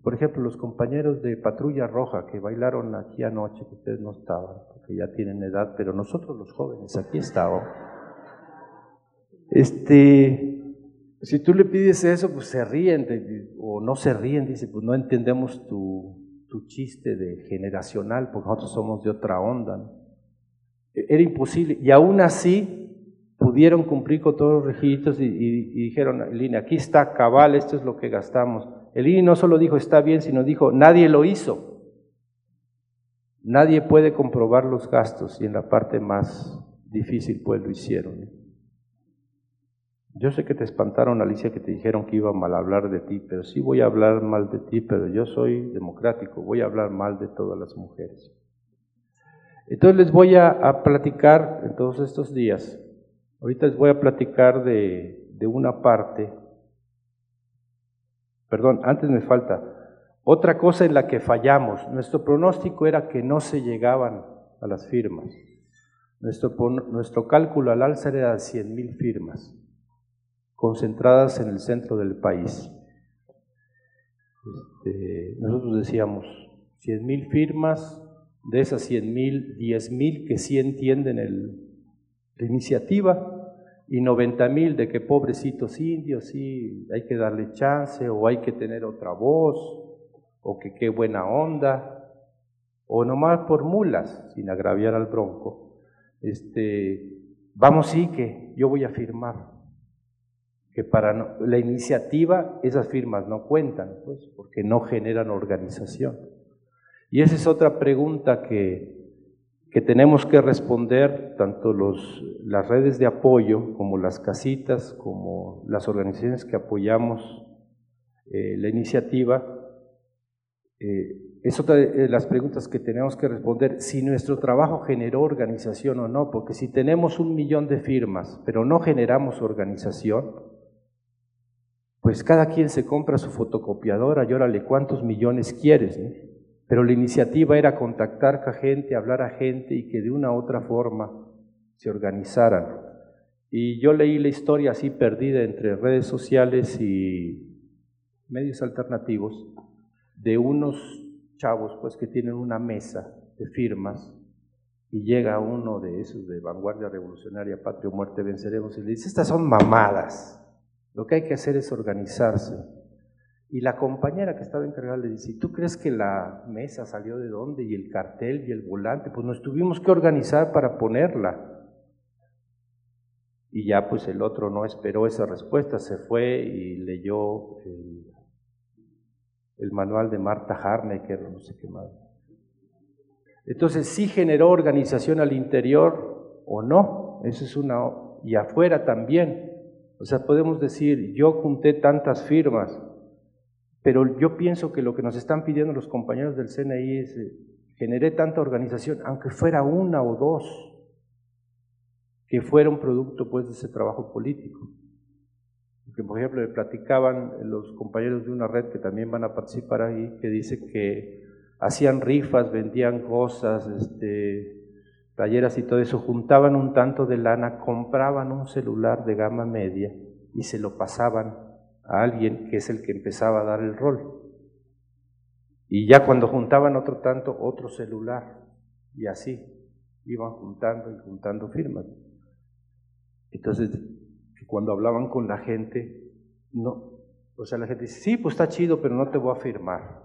por ejemplo, los compañeros de Patrulla Roja que bailaron aquí anoche, que ustedes no estaban, porque ya tienen edad, pero nosotros los jóvenes aquí estábamos. Si tú le pides eso, pues se ríen, o no se ríen, dice, pues no entendemos tu chiste de generacional, porque nosotros somos de otra onda, ¿no? Era imposible, y aún así pudieron cumplir con todos los requisitos y dijeron, el INE, aquí está cabal, esto es lo que gastamos. El INE no solo dijo está bien, sino dijo nadie lo hizo. Nadie puede comprobar los gastos, y en la parte más difícil pues lo hicieron, ¿no? Yo sé que te espantaron, Alicia, que te dijeron que iba a mal hablar de ti, pero sí voy a hablar mal de ti, pero yo soy democrático, voy a hablar mal de todas las mujeres. Entonces les voy a platicar en todos estos días, ahorita les voy a platicar de una parte, perdón, antes me falta, otra cosa en la que fallamos. Nuestro pronóstico era que no se llegaban a las firmas. Nuestro cálculo al alza era de 100,000 firmas, concentradas en el centro del país. Nosotros decíamos 100,000 firmas, de esas 100,000, 10,000 que sí entienden la iniciativa, y 90,000 de que pobrecitos indios, sí, hay que darle chance, o hay que tener otra voz, o que qué buena onda, o nomás por mulas, sin agraviar al Bronco, vamos, sí, que yo voy a firmar, que para la iniciativa esas firmas no cuentan, pues, porque no generan organización. Y esa es otra pregunta que tenemos que responder, tanto las redes de apoyo, como las casitas, como las organizaciones que apoyamos la iniciativa. Es otra de las preguntas que tenemos que responder, si nuestro trabajo generó organización o no, porque si tenemos 1,000,000 de firmas, pero no generamos organización, pues cada quien se compra su fotocopiadora y órale, ¿cuántos millones quieres, ¿no? Pero la iniciativa era contactar a gente, hablar a gente y que de una u otra forma se organizaran. Y yo leí la historia así perdida entre redes sociales y medios alternativos de unos chavos pues que tienen una mesa de firmas y llega uno de esos de Vanguardia Revolucionaria, Patria o Muerte Venceremos, y le dice, estas son mamadas, lo que hay que hacer es organizarse. Y la compañera que estaba encargada le dice, ¿tú crees que la mesa salió de dónde? Y el cartel y el volante, pues nos tuvimos que organizar para ponerla. Y ya pues el otro no esperó esa respuesta, se fue y leyó el manual de Martha Harnecker, no sé qué más. Entonces, ¿sí generó organización al interior o no? Eso es una, y afuera también. O sea, podemos decir, yo junté tantas firmas, pero yo pienso que lo que nos están pidiendo los compañeros del CNI es, generé tanta organización, aunque fuera una o dos, que fuera un producto pues de ese trabajo político. Porque, por ejemplo, me platicaban los compañeros de una red que también van a participar ahí, que dice que hacían rifas, vendían cosas, talleras y todo eso, juntaban un tanto de lana, compraban un celular de gama media y se lo pasaban a alguien que es el que empezaba a dar el rol. Y ya cuando juntaban otro tanto, otro celular, y así iban juntando y juntando firmas. Entonces, cuando hablaban con la gente, no, o sea, la gente dice, sí, pues está chido, pero no te voy a firmar.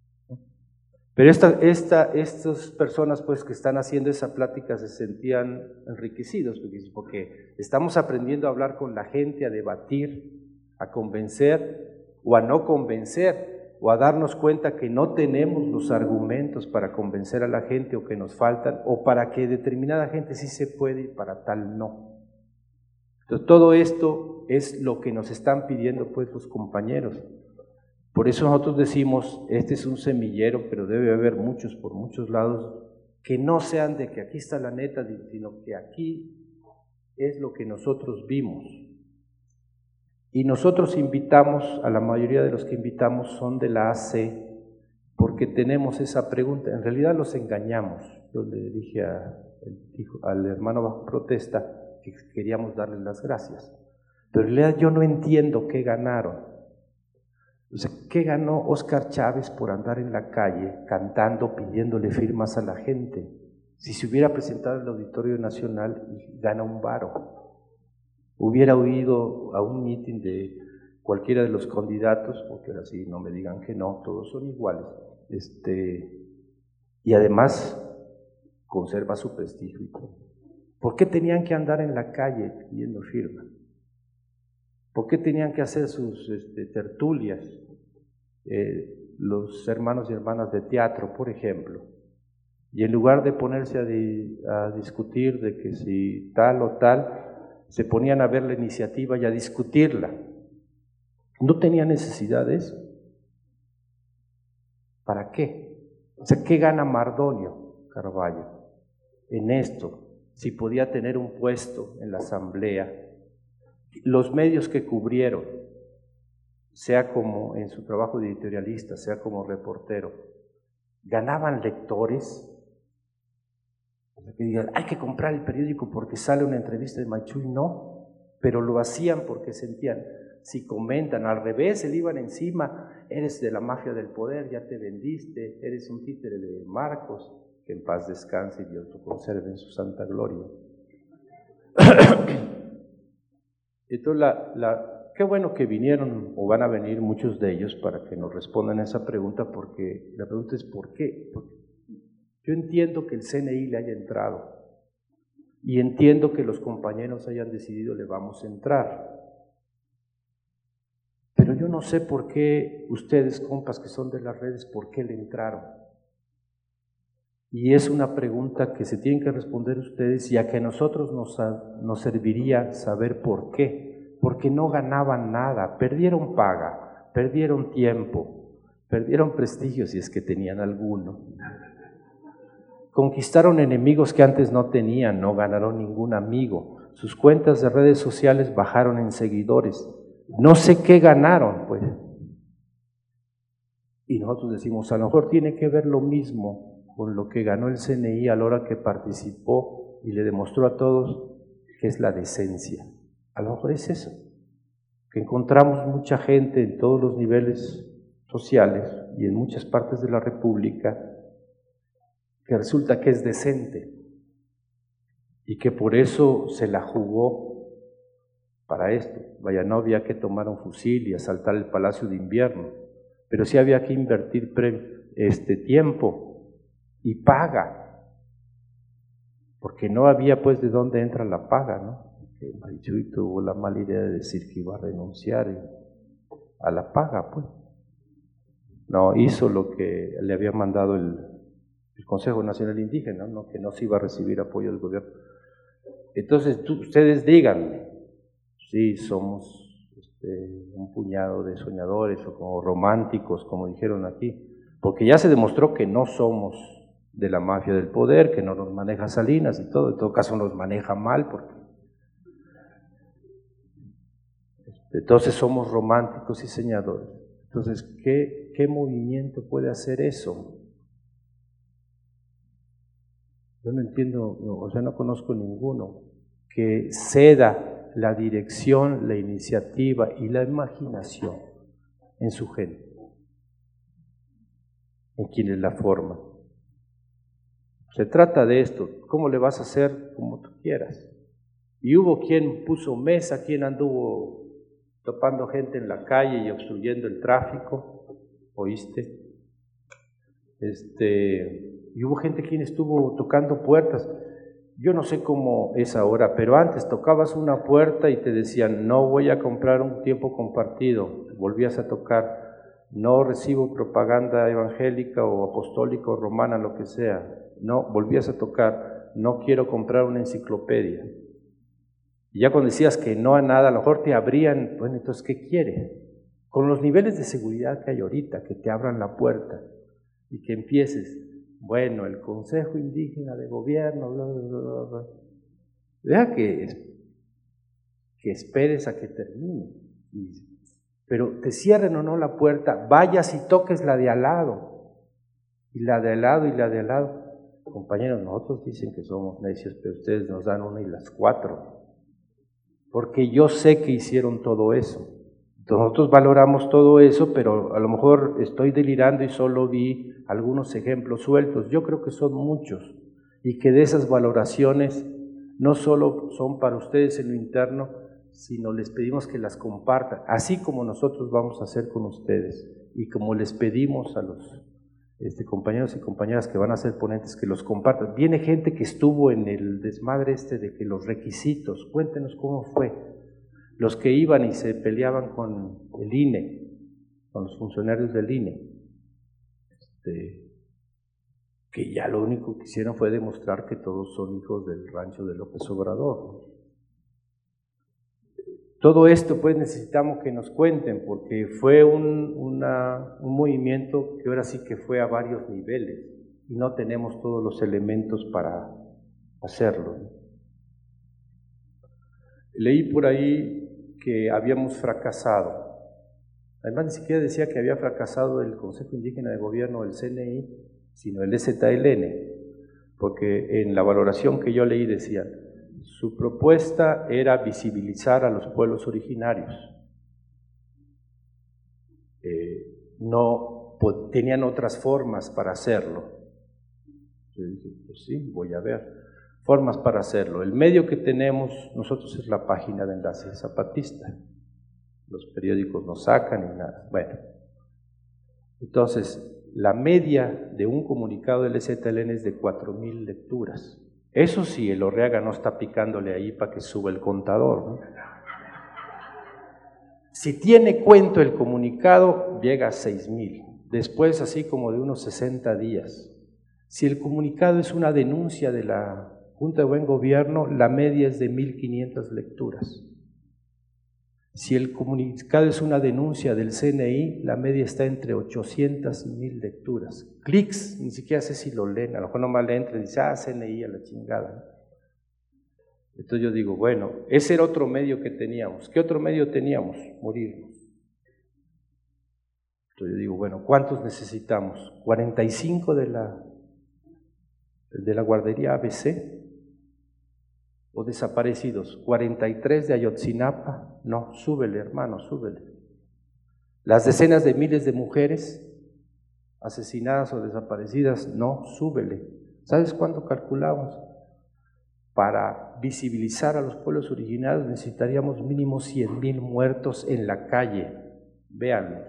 Pero estas personas pues que están haciendo esa plática se sentían enriquecidos, porque estamos aprendiendo a hablar con la gente, a debatir, a convencer o a no convencer, o a darnos cuenta que no tenemos los argumentos para convencer a la gente o que nos faltan, o para que determinada gente sí se puede y para tal no. Entonces, todo esto es lo que nos están pidiendo pues los compañeros. Por eso nosotros decimos, este es un semillero, pero debe haber muchos por muchos lados, que no sean de que aquí está la neta, sino que aquí es lo que nosotros vimos. Y nosotros invitamos, a la mayoría de los que invitamos son de la AC, porque tenemos esa pregunta. En realidad los engañamos. Yo le dije al hermano bajo protesta que queríamos darle las gracias. Pero en realidad yo no entiendo qué ganaron. O sea, ¿qué ganó Óscar Chávez por andar en la calle cantando, pidiéndole firmas a la gente? Si se hubiera presentado en el Auditorio Nacional y gana un varo, hubiera ido a un mitin de cualquiera de los candidatos, porque ahora sí no me digan que no, todos son iguales, y además conserva su prestigio y todo. ¿Por qué tenían que andar en la calle pidiendo firmas? ¿Por qué tenían que hacer sus tertulias? Los hermanos y hermanas de teatro, por ejemplo, y en lugar de ponerse a discutir de que si tal o tal, se ponían a ver la iniciativa y a discutirla. No tenía necesidad de eso. ¿Para qué? O sea, ¿qué gana Mardonio Carballo en esto? Si podía tener un puesto en la asamblea, los medios que cubrieron, sea como en su trabajo de editorialista, sea como reportero, ganaban lectores. O sea, que digan, hay que comprar el periódico porque sale una entrevista de Machuy, no, pero lo hacían porque sentían, si comentan al revés, se le iban encima, eres de la mafia del poder, ya te vendiste, eres un títere de Marcos, que en paz descanse y Dios lo conserve en su santa gloria. Entonces, qué bueno que vinieron o van a venir muchos de ellos para que nos respondan a esa pregunta, porque la pregunta es ¿por qué? Porque yo entiendo que el CNI le haya entrado y entiendo que los compañeros hayan decidido le vamos a entrar, pero yo no sé por qué ustedes, compas que son de las redes, ¿por qué le entraron? Y es una pregunta que se tienen que responder ustedes y a que a nosotros nos serviría saber por qué. Porque no ganaban nada, perdieron paga, perdieron tiempo, perdieron prestigio si es que tenían alguno. Conquistaron enemigos que antes no tenían, no ganaron ningún amigo. Sus cuentas de redes sociales bajaron en seguidores. No sé qué ganaron, pues. Y nosotros decimos, a lo mejor tiene que ver lo mismo con lo que ganó el CNI a la hora que participó y le demostró a todos que es la decencia. A lo mejor es eso, que encontramos mucha gente en todos los niveles sociales y en muchas partes de la República que resulta que es decente y que por eso se la jugó para esto. Vaya, no había que tomar un fusil y asaltar el Palacio de Invierno, pero sí había que invertir tiempo y paga, porque no había pues de dónde entra la paga, ¿no? Que Machuy tuvo la mala idea de decir que iba a renunciar a la paga, pues. No, hizo lo que le había mandado el Consejo Nacional Indígena, ¿no? Que no se iba a recibir apoyo del gobierno. Entonces, ustedes díganme, sí, somos un puñado de soñadores o como románticos, como dijeron aquí, porque ya se demostró que no somos de la mafia del poder, que no nos maneja Salinas y todo, en todo caso nos maneja mal, porque entonces somos románticos y soñadores. Entonces, ¿qué movimiento puede hacer eso? Yo no entiendo, o sea, no conozco ninguno que ceda la dirección, la iniciativa y la imaginación en su gente, en quienes la forman. Se trata de esto, ¿cómo le vas a hacer? Como tú quieras. Y hubo quien puso mesa, quien anduvo topando gente en la calle y obstruyendo el tráfico, ¿oíste? Y hubo gente quien estuvo tocando puertas. Yo no sé cómo es ahora, pero antes tocabas una puerta y te decían, no voy a comprar un tiempo compartido, volvías a tocar, no recibo propaganda evangélica o apostólica o romana, lo que sea, no, volvías a tocar, no quiero comprar una enciclopedia. Y ya cuando decías que no a nada, a lo mejor te abrían, bueno, entonces, ¿qué quieres? Con los niveles de seguridad que hay ahorita, que te abran la puerta y que empieces, bueno, el Consejo Indígena de Gobierno, bla, bla, bla, bla. Deja que esperes a que termine. Pero te cierren o no la puerta, vayas y toques la de al lado, y la de al lado, y la de al lado. Compañeros, nosotros dicen que somos necios, pero ustedes nos dan una y las cuatro. Porque yo sé que hicieron todo eso. Nosotros valoramos todo eso, pero a lo mejor estoy delirando y solo vi algunos ejemplos sueltos. Yo creo que son muchos y que de esas valoraciones no solo son para ustedes en lo interno, sino les pedimos que las compartan, así como nosotros vamos a hacer con ustedes y como les pedimos a los compañeros y compañeras que van a ser ponentes que los compartan. Viene gente que estuvo en el desmadre de que los requisitos, cuéntenos cómo fue. Los que iban y se peleaban con el INE, con los funcionarios del INE, que ya lo único que hicieron fue demostrar que todos son hijos del rancho de López Obrador. Todo esto pues necesitamos que nos cuenten, porque fue un movimiento que ahora sí que fue a varios niveles y no tenemos todos los elementos para hacerlo. Leí por ahí que habíamos fracasado. Además, ni siquiera decía que había fracasado el Consejo Indígena de Gobierno, el CNI, sino el EZLN, porque en la valoración que yo leí decía, su propuesta era visibilizar a los pueblos originarios. No tenían otras formas para hacerlo. Yo dije, pues sí, voy a ver formas para hacerlo. El medio que tenemos nosotros es la página de Enlace Zapatista. Los periódicos no sacan ni nada. Bueno, entonces, la media de un comunicado del EZLN es de 4,000 lecturas. Eso sí, el Orreaga no está picándole ahí para que suba el contador, ¿no? Si tiene cuento el comunicado, llega a 6,000. Después, así como de unos 60 días. Si el comunicado es una denuncia de la Junta de Buen Gobierno, la media es de 1,500 lecturas. Si el comunicado es una denuncia del CNI, la media está entre 800 y 1,000 lecturas. Clics, ni siquiera sé si lo leen, a lo mejor nomás le entran y dicen, CNI a la chingada. Entonces yo digo, bueno, ese era otro medio que teníamos. ¿Qué otro medio teníamos? Morirnos. Entonces yo digo, bueno, ¿cuántos necesitamos? 45 de la guardería ABC. O desaparecidos, 43 de Ayotzinapa, no, súbele hermano, súbele. Las decenas de miles de mujeres asesinadas o desaparecidas, no, súbele. ¿Sabes cuánto calculamos? Para visibilizar a los pueblos originarios necesitaríamos mínimo 100,000 muertos en la calle, véanlo.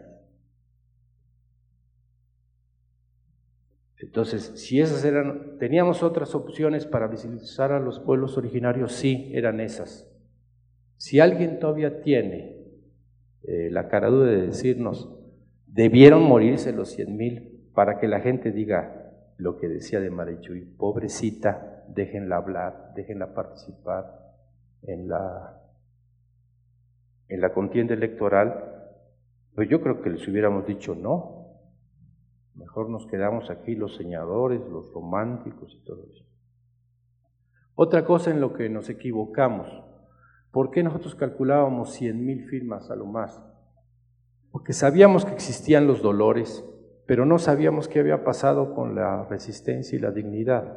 Entonces, si esas eran, ¿teníamos otras opciones para visibilizar a los pueblos originarios? Sí, eran esas. Si alguien todavía tiene la caradura de decirnos, debieron morirse los 100,000 para que la gente diga lo que decía de Marichuy, pobrecita, déjenla hablar, déjenla participar en la contienda electoral, pues yo creo que les hubiéramos dicho no. Mejor nos quedamos aquí los soñadores, los románticos y todo eso. Otra cosa en lo que nos equivocamos, ¿por qué nosotros calculábamos 100,000 firmas a lo más? Porque sabíamos que existían los dolores, pero no sabíamos qué había pasado con la resistencia y la dignidad.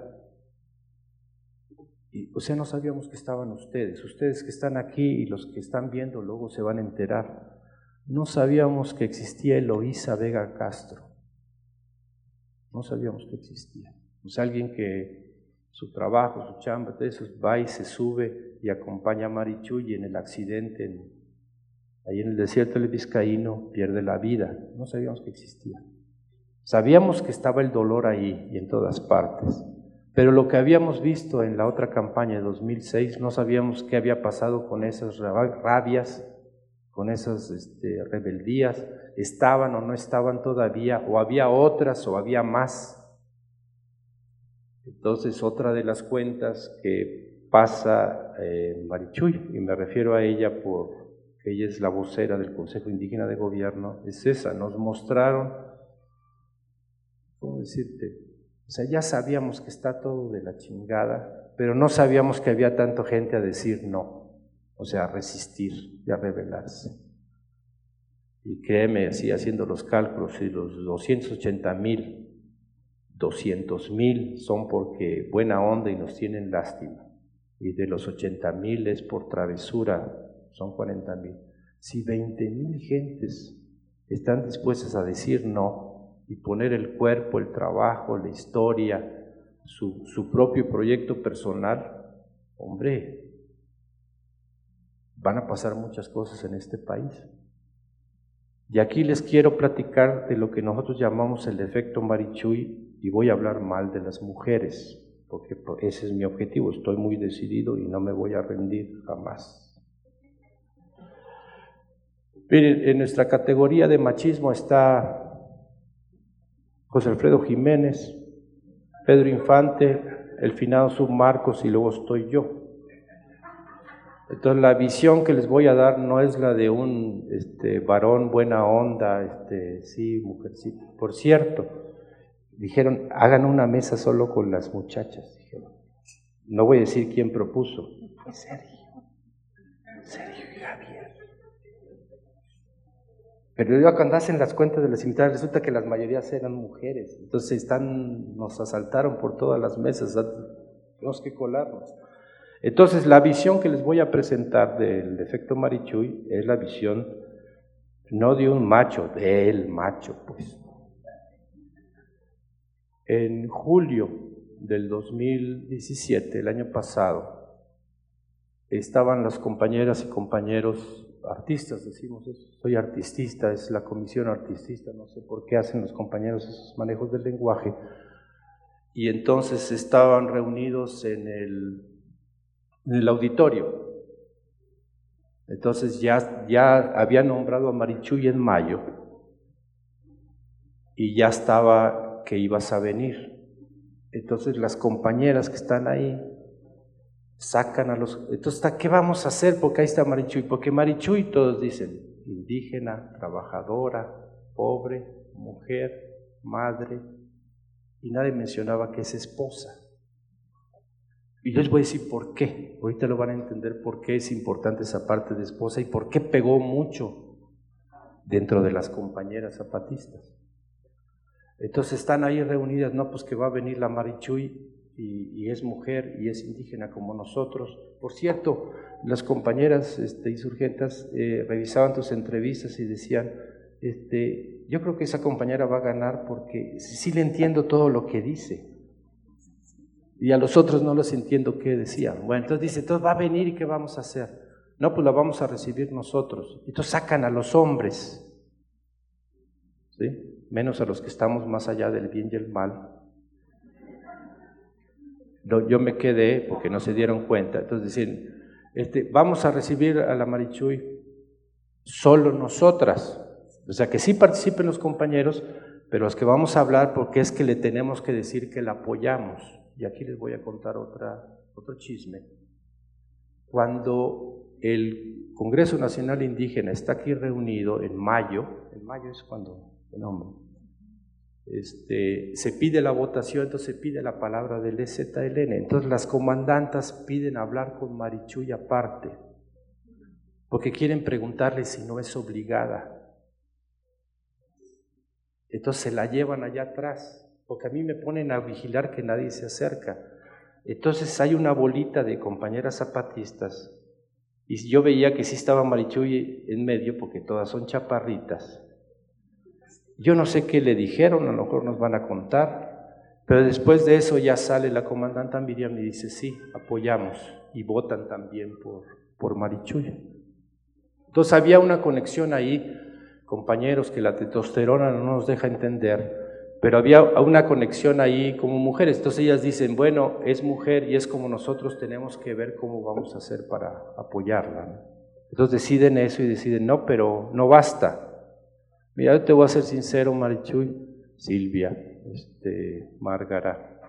O sea, no sabíamos que estaban ustedes que están aquí y los que están viendo luego se van a enterar. No sabíamos que existía Eloísa Vega Castro. No sabíamos que existía. O sea, alguien que su trabajo, su chamba, todo eso, va y se sube y acompaña a Marichuy y en el accidente ahí en el desierto del Vizcaíno pierde la vida. No sabíamos que existía. Sabíamos que estaba el dolor ahí y en todas partes, pero lo que habíamos visto en la otra campaña de 2006, no sabíamos qué había pasado con esas rabias, con esas rebeldías, estaban o no estaban todavía, o había otras o había más. Entonces, otra de las cuentas que pasa Marichuy, y me refiero a ella porque ella es la vocera del Consejo Indígena de Gobierno, es esa, nos mostraron, ¿cómo decirte? O sea, ya sabíamos que está todo de la chingada, pero no sabíamos que había tanta gente a decir no, o sea, a resistir y a rebelarse. Y créeme, así haciendo los cálculos, y los 280,000, 200,000 son porque buena onda y nos tienen lástima, y de los 80,000 es por travesura, son 40,000. Si 20,000 gentes están dispuestas a decir no y poner el cuerpo, el trabajo, la historia, su propio proyecto personal, hombre, van a pasar muchas cosas en este país. Y aquí les quiero platicar de lo que nosotros llamamos el efecto Marichuy, y voy a hablar mal de las mujeres, porque ese es mi objetivo, estoy muy decidido y no me voy a rendir jamás. Miren, en nuestra categoría de machismo está José Alfredo Jiménez, Pedro Infante, el finado Submarcos y luego estoy yo. Entonces la visión que les voy a dar no es la de un varón buena onda, sí, mujercita. Por cierto, dijeron, hagan una mesa solo con las muchachas, dijeron. No voy a decir quién propuso. Fue Sergio y Javier. Pero yo cuando hacen las cuentas de las invitadas, resulta que las mayorías eran mujeres. Entonces nos asaltaron por todas las mesas, tenemos que colarnos. Entonces la visión que les voy a presentar del efecto Marichuy es la visión no de un macho, del macho, pues. En julio del 2017, el año pasado, estaban las compañeras y compañeros artistas, decimos eso, soy artistista, es la comisión artistista, no sé por qué hacen los compañeros esos manejos del lenguaje, y entonces estaban reunidos en el auditorio. Entonces ya había nombrado a Marichuy en mayo, y ya estaba que ibas a venir. Entonces las compañeras que están ahí sacan a los... Entonces, ¿qué vamos a hacer? Porque ahí está Marichuy. Porque Marichuy todos dicen, indígena, trabajadora, pobre, mujer, madre, y nadie mencionaba que es esposa. Y yo les voy a decir por qué. Ahorita lo van a entender por qué es importante esa parte de esposa y por qué pegó mucho dentro de las compañeras zapatistas. Entonces están ahí reunidas, no, pues que va a venir la Marichuy y es mujer y es indígena como nosotros. Por cierto, las compañeras insurgentas revisaban tus entrevistas y decían, yo creo que esa compañera va a ganar porque sí le entiendo todo lo que dice. Y a los otros no les entiendo qué decían. Bueno, entonces dice, entonces va a venir y ¿qué vamos a hacer? No, pues la vamos a recibir nosotros. Entonces sacan a los hombres, ¿sí? Menos a los que estamos más allá del bien y el mal. Yo me quedé porque no se dieron cuenta. Entonces decían, vamos a recibir a la Marichuy solo nosotras. O sea, que sí participen los compañeros, pero los que vamos a hablar porque es que le tenemos que decir que la apoyamos. Y aquí les voy a contar otro chisme. Cuando el Congreso Nacional Indígena está aquí reunido en mayo es cuando el nombre, se pide la votación, entonces se pide la palabra del EZLN. Entonces las comandantas piden hablar con Marichuy aparte, porque quieren preguntarle si no es obligada. Entonces se la llevan allá atrás, porque a mí me ponen a vigilar que nadie se acerca. Entonces hay una bolita de compañeras zapatistas, y yo veía que sí estaba Marichuy en medio, porque todas son chaparritas. Yo no sé qué le dijeron, a lo mejor nos van a contar, pero después de eso ya sale la comandante Miriam y dice, sí, apoyamos, y votan también por Marichuy. Entonces había una conexión ahí, compañeros, que la testosterona no nos deja entender, pero había una conexión ahí como mujeres. Entonces ellas dicen, bueno, es mujer y es como nosotros, tenemos que ver cómo vamos a hacer para apoyarla, ¿no? Entonces deciden eso y deciden, no, pero no basta. Mira, yo te voy a ser sincero, Marichuy, Silvia, Márgara,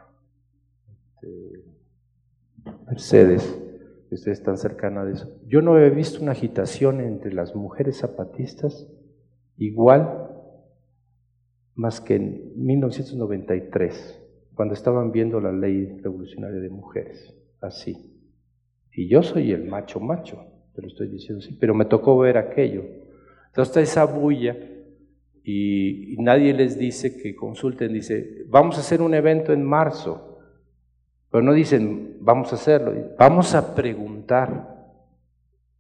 Mercedes, que ustedes están cercanas de eso. Yo no he visto una agitación entre las mujeres zapatistas igual más que en 1993, cuando estaban viendo la ley revolucionaria de mujeres, así. Y yo soy el macho, te lo estoy diciendo así, pero me tocó ver aquello. Entonces está esa bulla y nadie les dice que consulten, dice, vamos a hacer un evento en marzo, pero no dicen, vamos a hacerlo, vamos a preguntar.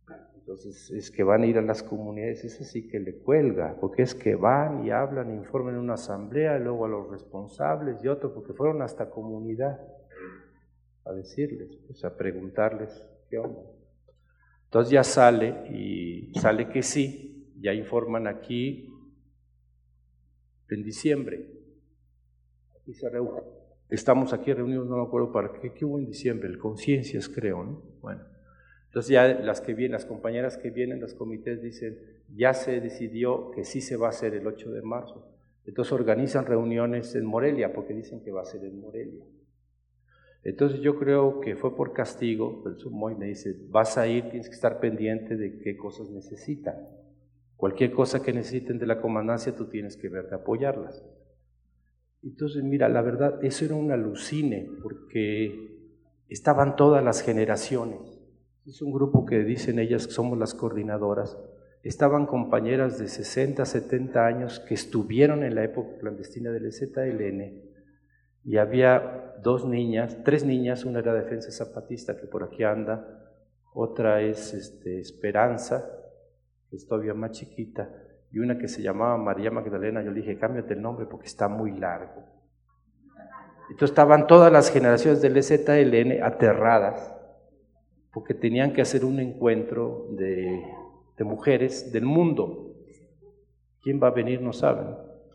Entonces, es que van a ir a las comunidades, eso sí que le cuelga, porque es que van y hablan, informan en una asamblea, y luego a los responsables y otros, porque fueron hasta comunidad a decirles, pues a preguntarles qué onda. Entonces ya sale, y sale que sí, ya informan aquí en diciembre. Aquí se reúne. Estamos aquí reunidos, no me acuerdo para qué hubo en diciembre, el Conciencias creo, ¿no? Bueno, entonces ya las que vienen, las compañeras que vienen, los comités dicen, ya se decidió que sí se va a hacer el 8 de marzo. Entonces organizan reuniones en Morelia, porque dicen que va a ser en Morelia. Entonces yo creo que fue por castigo, el Sumoy me dice, vas a ir, tienes que estar pendiente de qué cosas necesitan. Cualquier cosa que necesiten de la comandancia, tú tienes que ver de apoyarlas. Entonces, mira, la verdad, eso era un alucine, porque estaban todas las generaciones. Es un grupo que dicen ellas que somos las coordinadoras. Estaban compañeras de 60, 70 años que estuvieron en la época clandestina del EZLN, y había tres niñas, una era Defensa Zapatista, que por aquí anda, otra es Esperanza, que es todavía más chiquita, y una que se llamaba María Magdalena. Yo le dije, cámbiate el nombre porque está muy largo. Entonces estaban todas las generaciones del EZLN aterradas, porque tenían que hacer un encuentro de mujeres del mundo. ¿Quién va a venir? No saben.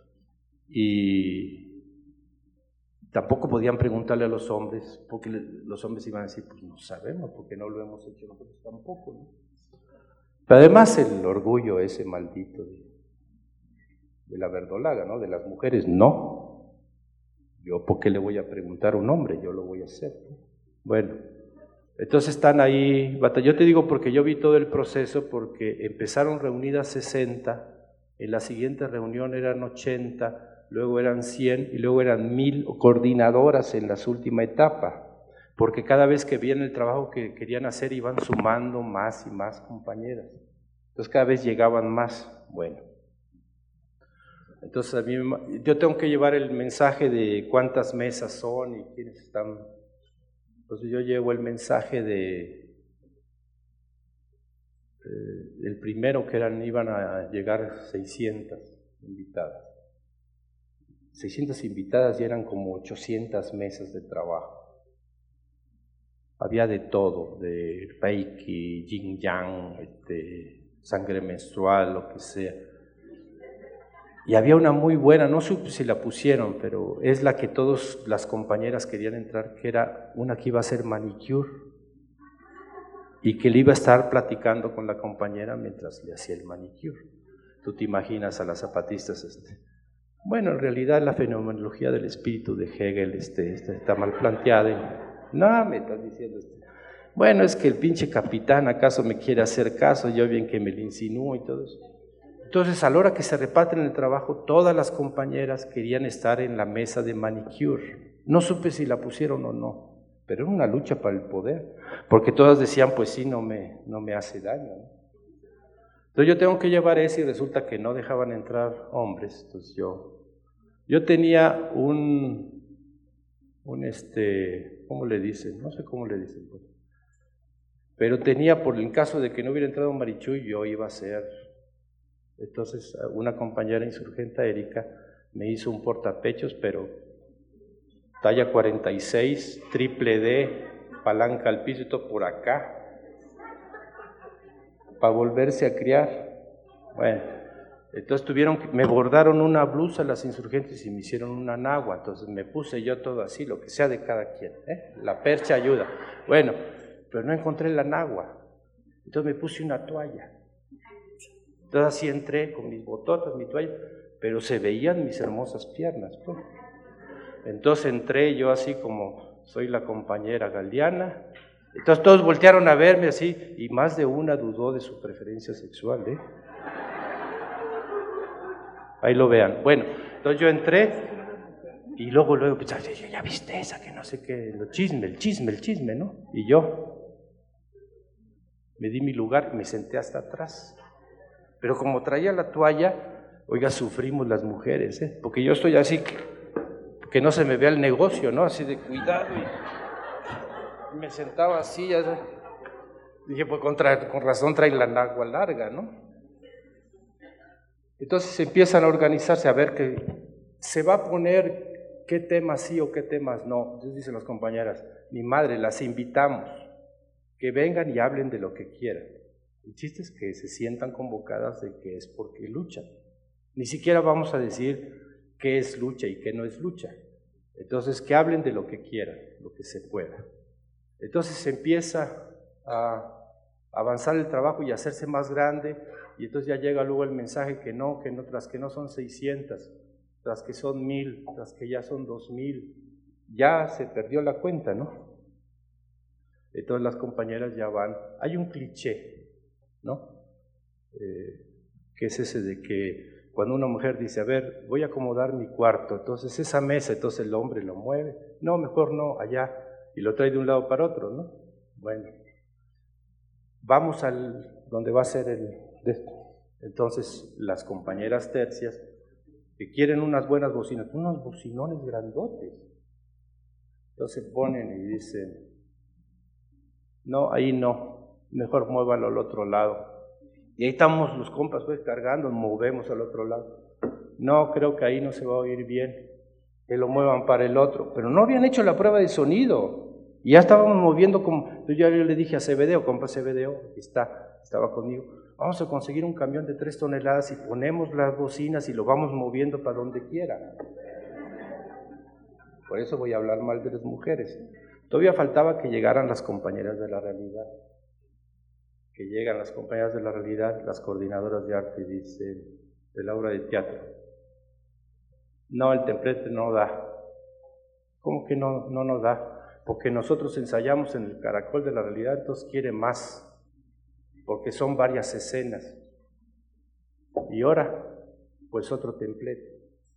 Y tampoco podían preguntarle a los hombres, porque los hombres iban a decir, pues no sabemos, porque no lo hemos hecho nosotros tampoco, ¿no? Pero además el orgullo ese maldito de la verdolaga, ¿no? De las mujeres, no. Yo, ¿por qué le voy a preguntar a un hombre? Yo lo voy a hacer, ¿no? Bueno, entonces están ahí, yo te digo porque yo vi todo el proceso, porque empezaron reunidas 60, en la siguiente reunión eran 80, luego eran 100 y luego eran 1000 coordinadoras en la última etapa, porque cada vez que veían el trabajo que querían hacer iban sumando más y más compañeras. Entonces cada vez llegaban más. Bueno, entonces a mí, yo tengo que llevar el mensaje de cuántas mesas son y quiénes están. Entonces yo llevo el mensaje el primero que iban a llegar 600 invitadas. 600 invitadas y eran como 800 mesas de trabajo. Había de todo, de Reiki, Yin Yang, sangre menstrual, lo que sea. Y había una muy buena, no supe si la pusieron, pero es la que todas las compañeras querían entrar, que era una que iba a hacer manicure y que le iba a estar platicando con la compañera mientras le hacía el manicure. Tú te imaginas a las zapatistas, Bueno, en realidad la fenomenología del espíritu de Hegel está mal planteada. No, me estás diciendo Bueno, es que el pinche capitán acaso me quiere hacer caso, yo bien que me lo insinúo y todo eso. Entonces, a la hora que se reparten el trabajo, todas las compañeras querían estar en la mesa de manicure. No supe si la pusieron o no, pero era una lucha para el poder, porque todas decían, pues sí, no me hace daño, ¿no? Entonces yo tengo que llevar eso y resulta que no dejaban entrar hombres. Entonces yo tenía ¿cómo le dicen? No sé cómo le dicen, pues. Pero tenía, por el caso de que no hubiera entrado Marichuy, yo iba a ser. Entonces una compañera insurgente, Erika, me hizo un portapechos, pero talla 46, triple D, palanca al piso y todo por acá, para volverse a criar. Bueno, entonces me bordaron una blusa las insurgentes y me hicieron una nagua, entonces me puse yo todo así, lo que sea de cada quien, la percha ayuda. Bueno, pero no encontré la nagua, entonces me puse una toalla. Entonces así entré con mis bototas, mi toalla, pero se veían mis hermosas piernas, pues. Entonces entré yo así como soy la compañera Galdiana. Entonces todos voltearon a verme así y más de una dudó de su preferencia sexual, Ahí lo vean. Bueno, entonces yo entré y luego pues, ya viste esa que no sé qué, el chisme, ¿no? Y yo me di mi lugar y me senté hasta atrás. Pero como traía la toalla, oiga, sufrimos las mujeres, porque yo estoy así, que no se me vea el negocio, ¿no? Así de cuidado. Y me sentaba así, Dije, pues con razón trae la nagua larga, ¿no? Entonces empiezan a organizarse a ver que se va a poner qué temas sí o qué temas no. Entonces dicen las compañeras, mi madre, las invitamos, que vengan y hablen de lo que quieran. El chiste es que se sientan convocadas de que es porque luchan. Ni siquiera vamos a decir qué es lucha y qué no es lucha. Entonces, que hablen de lo que quieran, lo que se pueda. Entonces se empieza a avanzar el trabajo y a hacerse más grande, y entonces ya llega luego el mensaje que no, tras que no son 600, tras que son 1000, tras que ya son 2000, ya se perdió la cuenta, ¿no? Entonces las compañeras ya van, hay un cliché, ¿no? Que es ese de que cuando una mujer dice, a ver, voy a acomodar mi cuarto, entonces esa mesa, entonces el hombre lo mueve, no, mejor no, allá, y lo trae de un lado para otro, ¿no? Bueno, vamos al donde va a ser entonces las compañeras tercias que quieren unas buenas bocinas, unos bocinones grandotes, entonces ponen y dicen, no, ahí no, mejor muévalo al otro lado. Y ahí estamos los compas pues cargando, movemos al otro lado. No, creo que ahí no se va a oír bien, que lo muevan para el otro. Pero no habían hecho la prueba de sonido. Y ya estábamos moviendo como... Entonces yo le dije a Cebedeo, compa Cebedeo, que estaba conmigo, vamos a conseguir un camión de 3 toneladas y ponemos las bocinas y lo vamos moviendo para donde quiera. Por eso voy a hablar mal de las mujeres. Todavía faltaba que llegaran las compañeras de la realidad. Que llegan las compañeras de la realidad, las coordinadoras de arte, dicen, de la obra de teatro. No, el templete no da. ¿Cómo que no nos da? Porque nosotros ensayamos en el caracol de la realidad, entonces quiere más, porque son varias escenas. Y ahora, pues otro templete.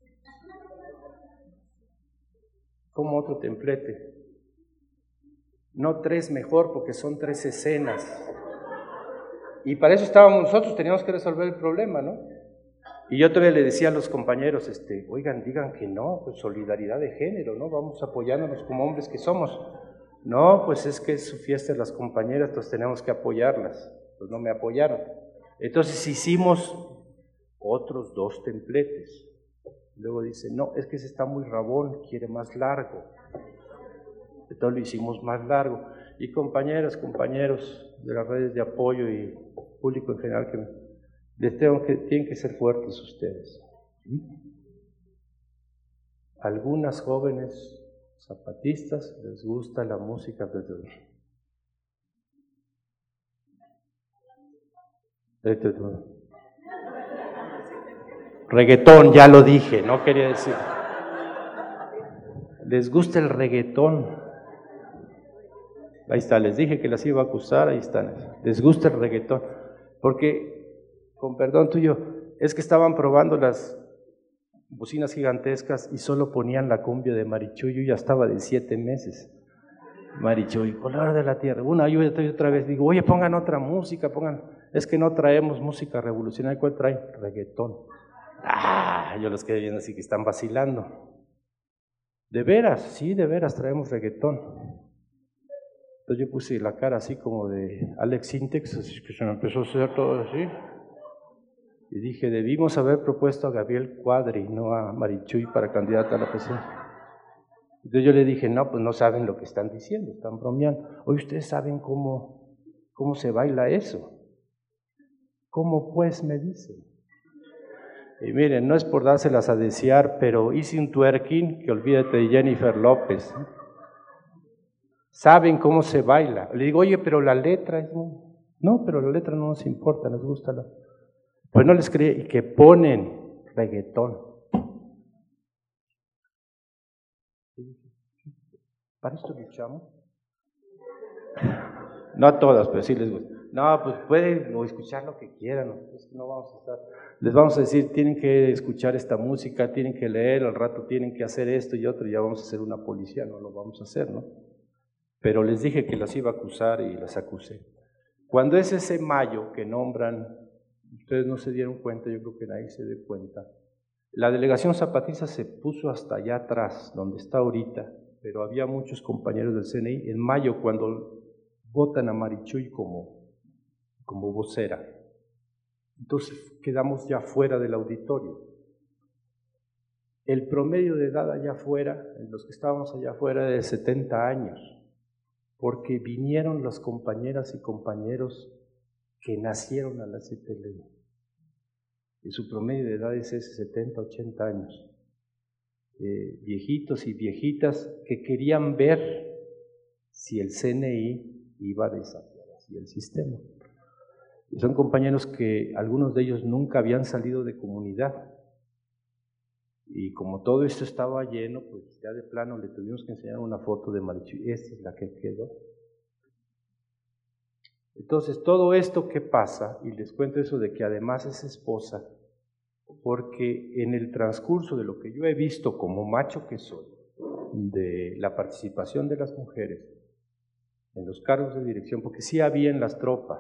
¿Cómo otro templete? No 3 mejor, porque son 3 escenas. Y para eso estábamos nosotros, teníamos que resolver el problema, ¿no? Y yo todavía le decía a los compañeros, oigan, digan que no, pues solidaridad de género, ¿no? Vamos apoyándonos como hombres que somos. No, pues es que es su fiesta de las compañeras, entonces tenemos que apoyarlas. Pues no me apoyaron. Entonces hicimos otros 2 templetes. Luego dice, no, es que ese está muy rabón, quiere más largo. Entonces lo hicimos más largo. Y compañeros de las redes de apoyo y público en general, tienen que ser fuertes ustedes. ¿Sí? Algunas jóvenes zapatistas les gusta la música reggaetón, ya lo dije, no quería decir. Les gusta el reggaetón. Ahí está, les dije que las iba a acusar, ahí están. Les gusta el reggaetón. Porque, con perdón tuyo, es que estaban probando las bocinas gigantescas y solo ponían la cumbia de Marichuy. Yo ya estaba de 7 meses. Marichuy, color de la tierra. Una y otra vez digo, oye, pongan otra música, es que no traemos música revolucionaria. ¿Cuál traen? Reggaetón. Yo los quedé viendo así que están vacilando. De veras, sí, de veras traemos reggaetón. Entonces yo puse la cara así como de Alex Sintex, así que se me empezó a hacer todo así. Y dije, debimos haber propuesto a Gabriel Cuadri, no a Marichuy para candidata a la presidencia. Entonces yo le dije, no, pues no saben lo que están diciendo, están bromeando. Oye, ¿ustedes saben cómo se baila eso? ¿Cómo pues? Me dicen. Y miren, no es por dárselas a desear, pero hice un twerking que olvídate de Jennifer López. Saben cómo se baila. Le digo, oye, pero la letra es... No, pero la letra no nos importa, nos gusta la... Pues no les creí, y que ponen reggaetón. ¿Para esto luchamos? No a todas, pero sí les gusta. No, pues pueden escuchar lo que quieran, no vamos a estar... Les vamos a decir, tienen que escuchar esta música, tienen que leer, al rato tienen que hacer esto y otro, y ya vamos a hacer una policía, no lo vamos a hacer, ¿no? Pero les dije que las iba a acusar y las acusé. Cuando es ese mayo que nombran, ustedes no se dieron cuenta, yo creo que nadie se dio cuenta, la delegación zapatista se puso hasta allá atrás, donde está ahorita, pero había muchos compañeros del CNI, en mayo cuando votan a Marichuy como como vocera. Entonces quedamos ya fuera del auditorio. El promedio de edad allá afuera, en los que estábamos allá afuera, de 70 años, porque vinieron las compañeras y compañeros que nacieron a la CTLN. Y su promedio de edad es ese, 70, 80 años. Viejitos y viejitas que querían ver si el CNI iba a desafiar así el sistema. Y son compañeros que algunos de ellos nunca habían salido de comunidad. Y como todo esto estaba lleno, pues ya de plano le tuvimos que enseñar una foto de Marichuy. Esta es la que quedó. Entonces, todo esto que pasa, y les cuento eso de que además es esposa, porque en el transcurso de lo que yo he visto como macho que soy, de la participación de las mujeres en los cargos de dirección, porque sí había en las tropas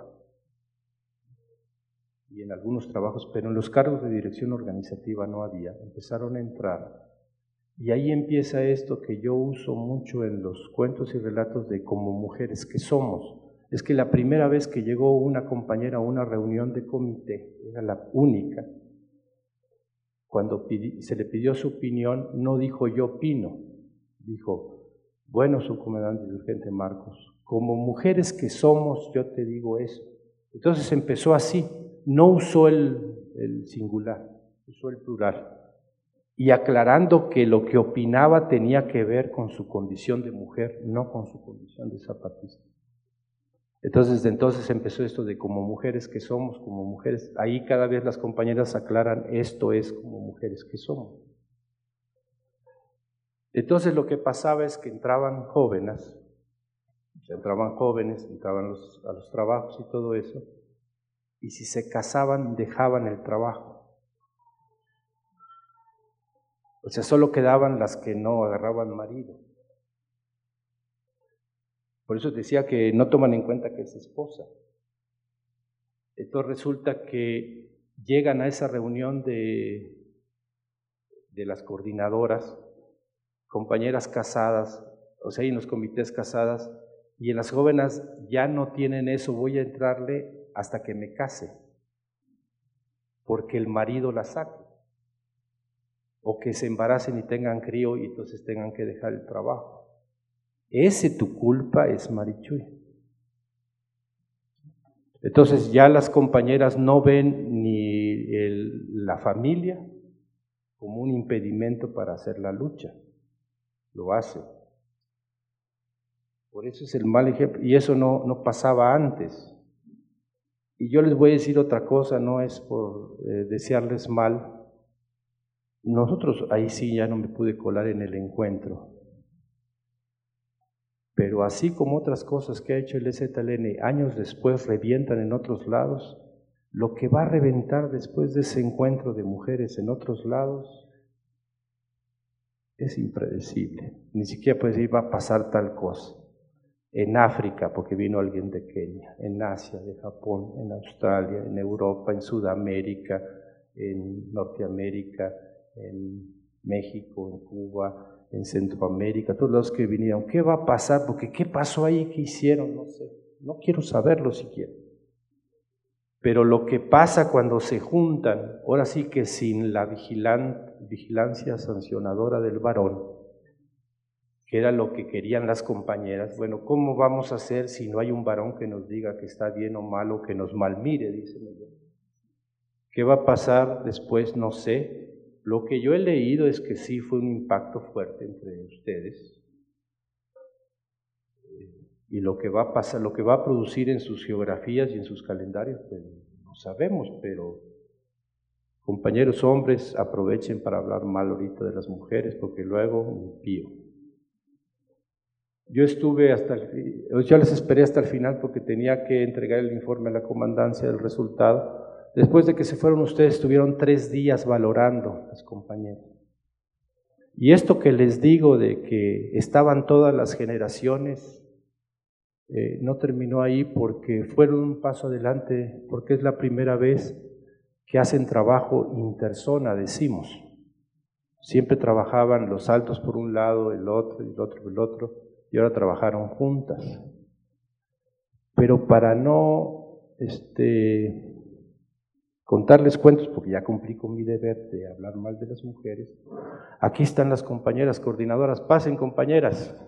y en algunos trabajos, pero en los cargos de dirección organizativa no había, empezaron a entrar. Y ahí empieza esto que yo uso mucho en los cuentos y relatos de como mujeres que somos. Es que la primera vez que llegó una compañera a una reunión de comité, era la única, cuando se le pidió su opinión, no dijo yo opino, dijo, bueno, subcomandante urgente Marcos, como mujeres que somos, yo te digo eso. Entonces empezó así, no usó el singular, usó el plural, y aclarando que lo que opinaba tenía que ver con su condición de mujer, no con su condición de zapatista. Entonces, desde entonces empezó esto de como mujeres que somos, como mujeres, ahí cada vez las compañeras aclaran, esto es como mujeres que somos. Entonces lo que pasaba es que entraban jóvenes, entraban a los trabajos y todo eso, y si se casaban dejaban el trabajo. O sea, solo quedaban las que no agarraban marido. Por eso decía que no toman en cuenta que es esposa. Entonces resulta que llegan a esa reunión de las coordinadoras, compañeras casadas, o sea, en los comités casadas, y en las jóvenes ya no tienen eso, voy a entrarle hasta que me case, porque el marido la saque, o que se embaracen y tengan crío y entonces tengan que dejar el trabajo. Ese tu culpa es Marichuy. Entonces ya las compañeras no ven ni la familia como un impedimento para hacer la lucha, lo hacen. Por eso es el mal ejemplo, y eso no pasaba antes. Y yo les voy a decir otra cosa, no es por desearles mal. Nosotros, ahí sí ya no me pude colar en el encuentro, pero así como otras cosas que ha hecho el EZLN, años después revientan en otros lados, lo que va a reventar después de ese encuentro de mujeres en otros lados es impredecible. Ni siquiera puedes decir va a pasar tal cosa. En África, porque vino alguien de Kenia, en Asia, de Japón, en Australia, en Europa, en Sudamérica, en Norteamérica, en México, en Cuba, en Centroamérica, todos los que vinieron. ¿Qué va a pasar? Porque ¿qué pasó ahí? ¿Qué hicieron? No sé, no quiero saberlo siquiera. Pero lo que pasa cuando se juntan, ahora sí que sin la vigilancia sancionadora del varón, que era lo que querían las compañeras, bueno, ¿cómo vamos a hacer si no hay un varón que nos diga que está bien o malo, que nos malmire? Dicen ellos. ¿Qué va a pasar después? No sé. Lo que yo he leído es que sí fue un impacto fuerte entre ustedes. Y lo que va a pasar, lo que va a producir en sus geografías y en sus calendarios, pues no sabemos, pero compañeros hombres, aprovechen para hablar mal ahorita de las mujeres, porque luego impío. Yo estuve yo les esperé hasta el final porque tenía que entregar el informe a la comandancia del resultado. Después de que se fueron ustedes, estuvieron 3 días valorando las compañeras. Y esto que les digo de que estaban todas las generaciones, no terminó ahí porque fueron un paso adelante, porque es la primera vez que hacen trabajo interzona, decimos. Siempre trabajaban los altos por un lado, el otro, y el otro por el otro, y ahora trabajaron juntas. Pero para no contarles cuentos, porque ya cumplí con mi deber de hablar mal de las mujeres. Aquí están las compañeras coordinadoras, pasen compañeras.